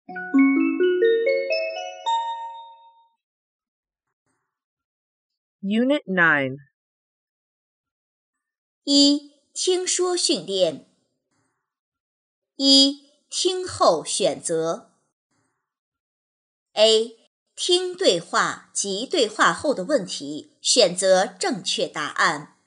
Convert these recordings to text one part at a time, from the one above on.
Unit 9. 一、听说训练。一、听后选择。A. 听对话及对话后的问题，选择正确答案。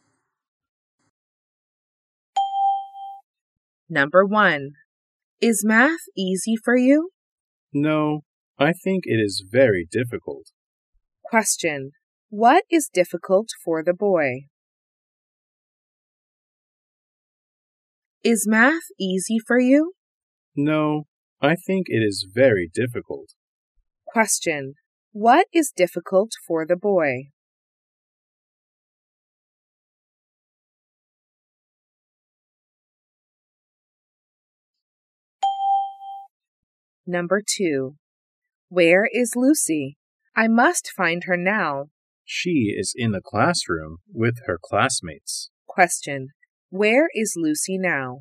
Number 1. Is math easy for you? No, I think it is very difficult. Question. What is difficult for the boy? Is math easy for you? No, I think it is very difficult. Question. What is difficult for the boy? Number 2. Where is Lucy? I must find her now. She is in the classroom with her classmates. Question. Where is Lucy now?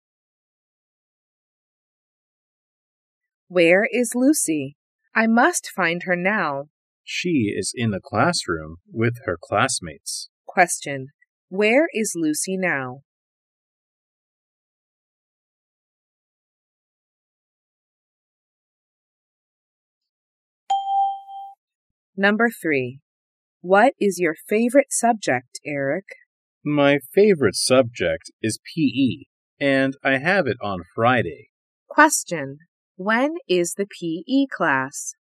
Where is Lucy? I must find her now. She is in the classroom with her classmates. Question. Where is Lucy now? Number 3. What is your favorite subject, Eric? My favorite subject is PE, and I have it on Friday. Question. When is the PE class?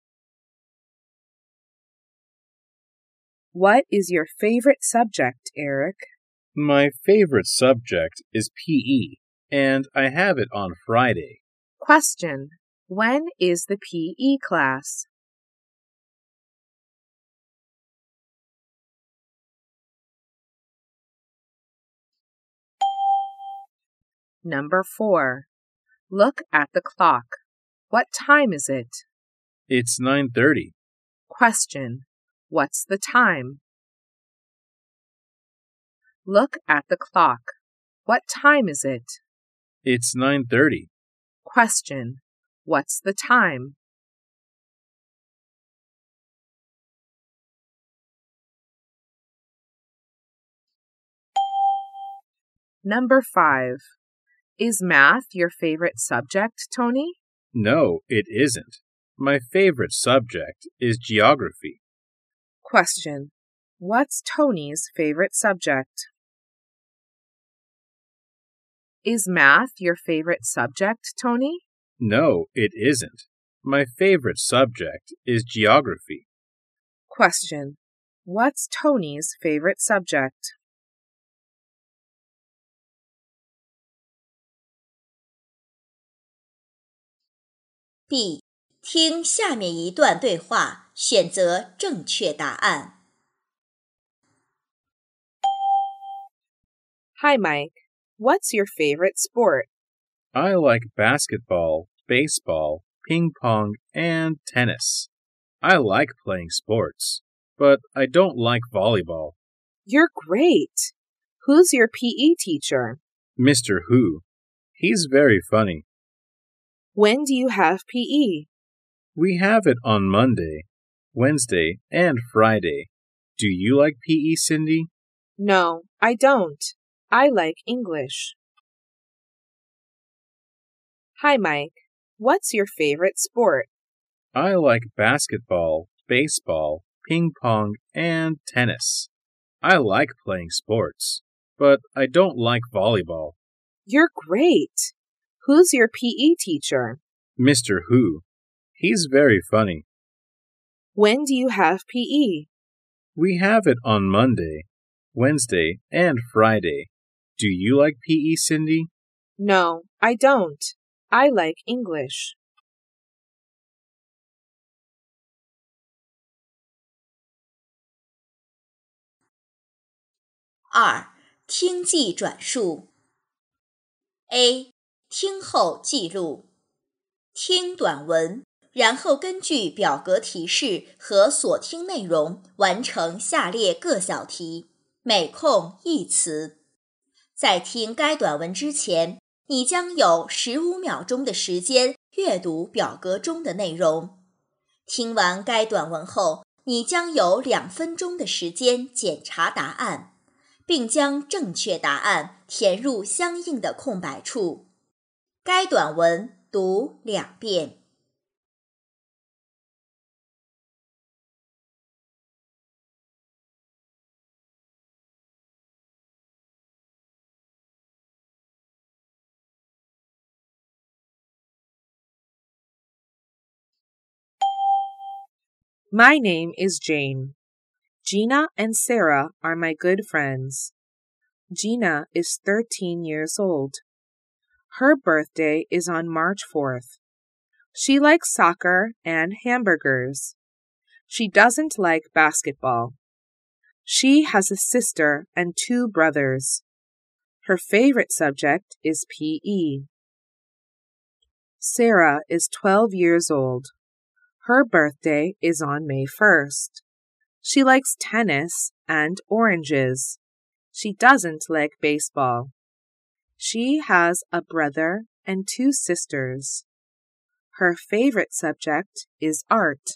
What is your favorite subject, Eric? My favorite subject is PE, and I have it on Friday. Question. When is the PE class? Number 4. Look at the clock. What time is it? It's 9:30. Question. What's the time? Look at the clock. What time is it? It's 9:30. Question. What's the time? Number 5. Is math your favorite subject, Tony? No, it isn't. My favorite subject is geography. Question. What's Tony's favorite subject? Is math your favorite subject, Tony? No, it isn't. My favorite subject is geography. Question. What's Tony's favorite subject? B. 听下面一段对话，选择正确答案。 Hi, Mike. What's your favorite sport? I like basketball, baseball, ping pong, and tennis. I like playing sports, but I don't like volleyball. You're great. Who's your PE teacher? Mr. Hu. He's very funny. When do you have PE? We have it on Monday, Wednesday, and Friday. Do you like PE, Cindy? No, I don't. I like English. Hi, Mike. What's your favorite sport? I like basketball, baseball, ping pong, and tennis. I like playing sports, but I don't like volleyball. You're great. Who's your PE teacher? Mr. Hu. He's very funny. When do you have PE? We have it on Monday, Wednesday, and Friday. Do you like PE, Cindy? No, I don't. I like English. 2. 听记转述。A. 听后记录。听短文，然后根据表格提示和所听内容完成下列各小题，每空1词。在听该短文之前，你将有15秒钟的时间阅读表格中的内容。听完该短文后，你将有2分钟的时间检查答案，并将正确答案填入相应的空白处。该短文读2遍。 My name is Jane. Gina and Sarah are my good friends. Gina is 13 years old. Her birthday is on March 4th. She likes soccer and hamburgers. She doesn't like basketball. She has a sister and 2 brothers. Her favorite subject is PE. Sarah is 12 years old. Her birthday is on May 1st. She likes tennis and oranges. She doesn't like baseball. She has a brother and 2 sisters. Her favorite subject is art.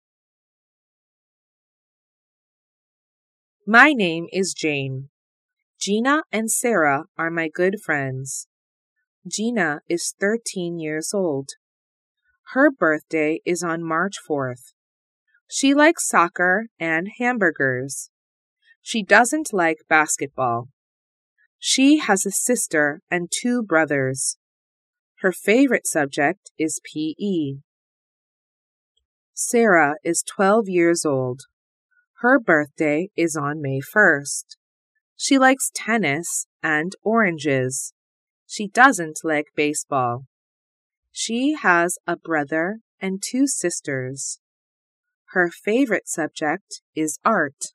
My name is Jane. Gina and Sarah are my good friends. Gina is 13 years old. Her birthday is on March 4th. She likes soccer and hamburgers. She doesn't like basketball. She has a sister and 2 brothers. Her favorite subject is PE. Sarah is 12 years old. Her birthday is on May 1st. She likes tennis and oranges. She doesn't like baseball. She has a brother and 2 sisters. Her favorite subject is art.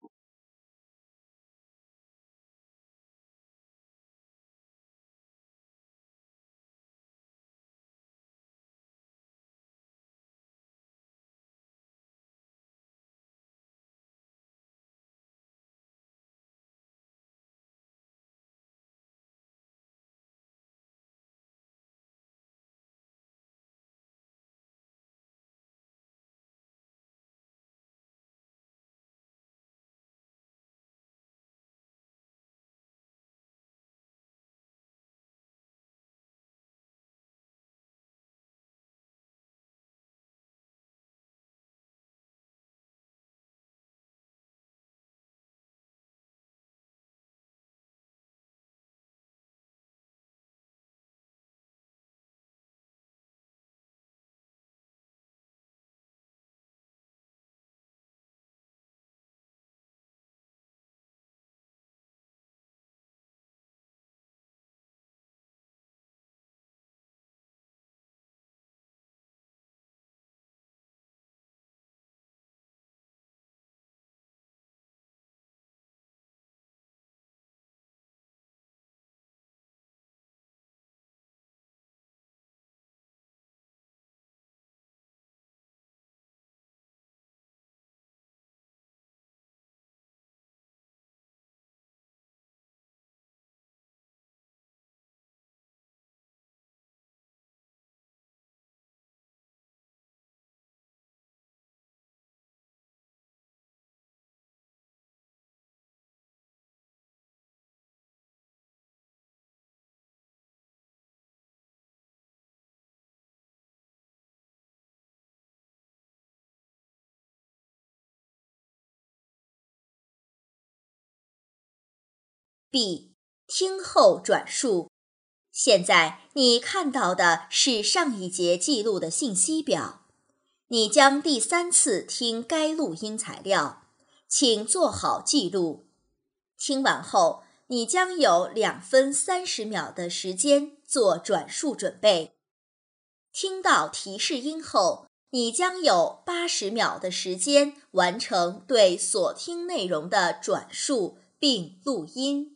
B. 听后转述。现在你看到的是上一节记录的信息表。你将第3次听该录音材料，请做好记录。听完后，你将有2分30秒的时间做转述准备。听到提示音后，你将有80秒的时间完成对所听内容的转述并录音。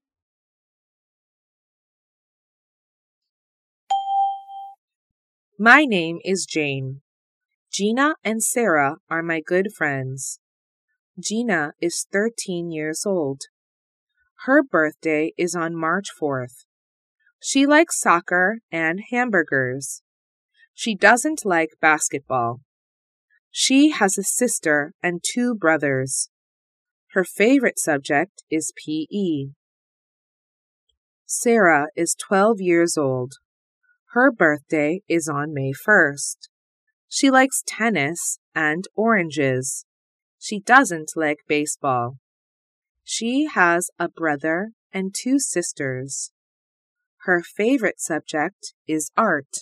My name is Jane. Gina and Sarah are my good friends. Gina is 13 years old. Her birthday is on March 4th. She likes soccer and hamburgers. She doesn't like basketball. She has a sister and 2 brothers. Her favorite subject is PE. Sarah is 12 years old. Her birthday is on May 1st. She likes tennis and oranges. She doesn't like baseball. She has a brother and 2 sisters. Her favorite subject is art.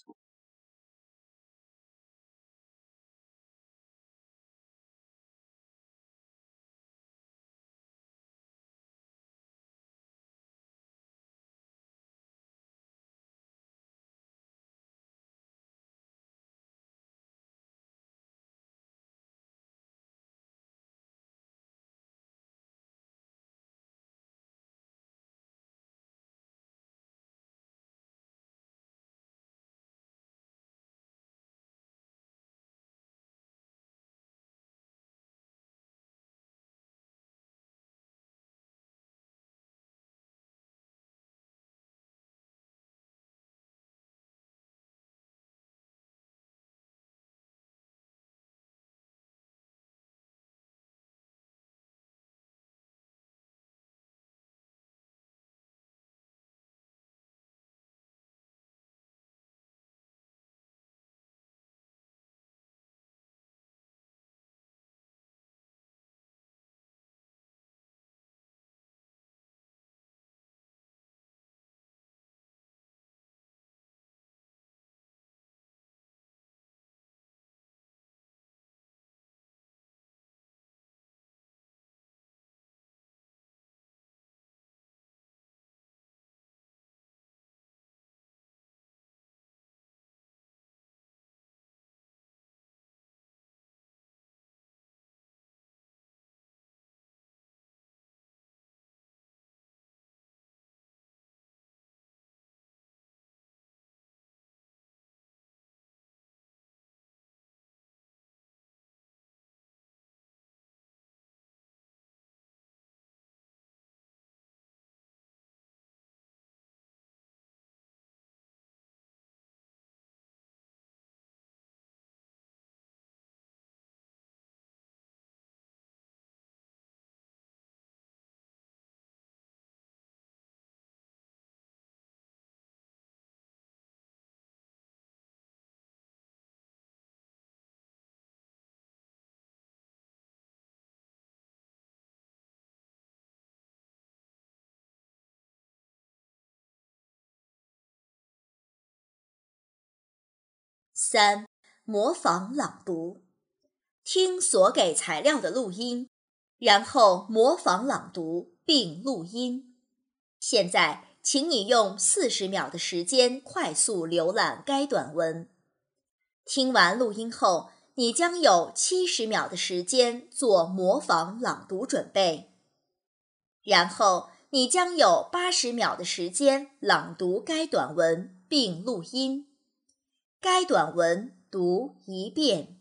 3. 模仿朗读。听所给材料的录音，然后模仿朗读并录音。现在，请你用40秒的时间快速浏览该短文。听完录音后，你将有70秒的时间做模仿朗读准备。然后，你将有80秒的时间朗读该短文并录音。该短文读一遍。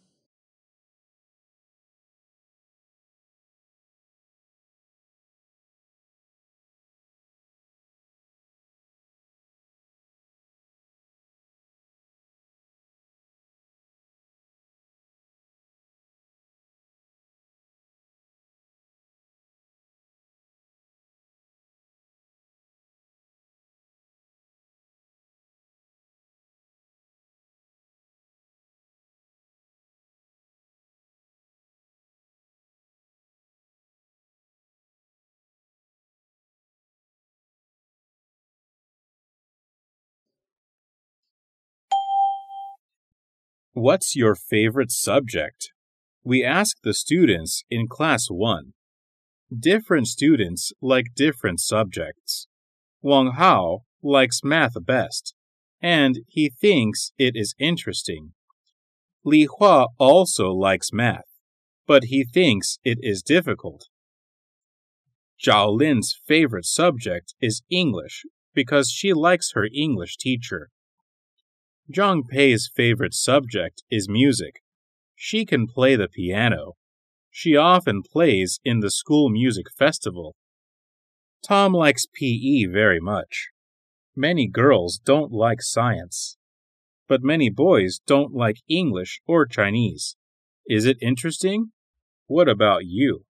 What's your favorite subject? We asked the students in Class 1. Different students like different subjects. Wang Hao likes math best, and he thinks it is interesting. Li Hua also likes math, but he thinks it is difficult. Zhao Lin's favorite subject is English because she likes her English teacher. Zhang Pei's favorite subject is music. She can play the piano. She often plays in the school music festival. Tom likes PE very much. Many girls don't like science. but many boys don't like English or Chinese. Is it interesting? What about you?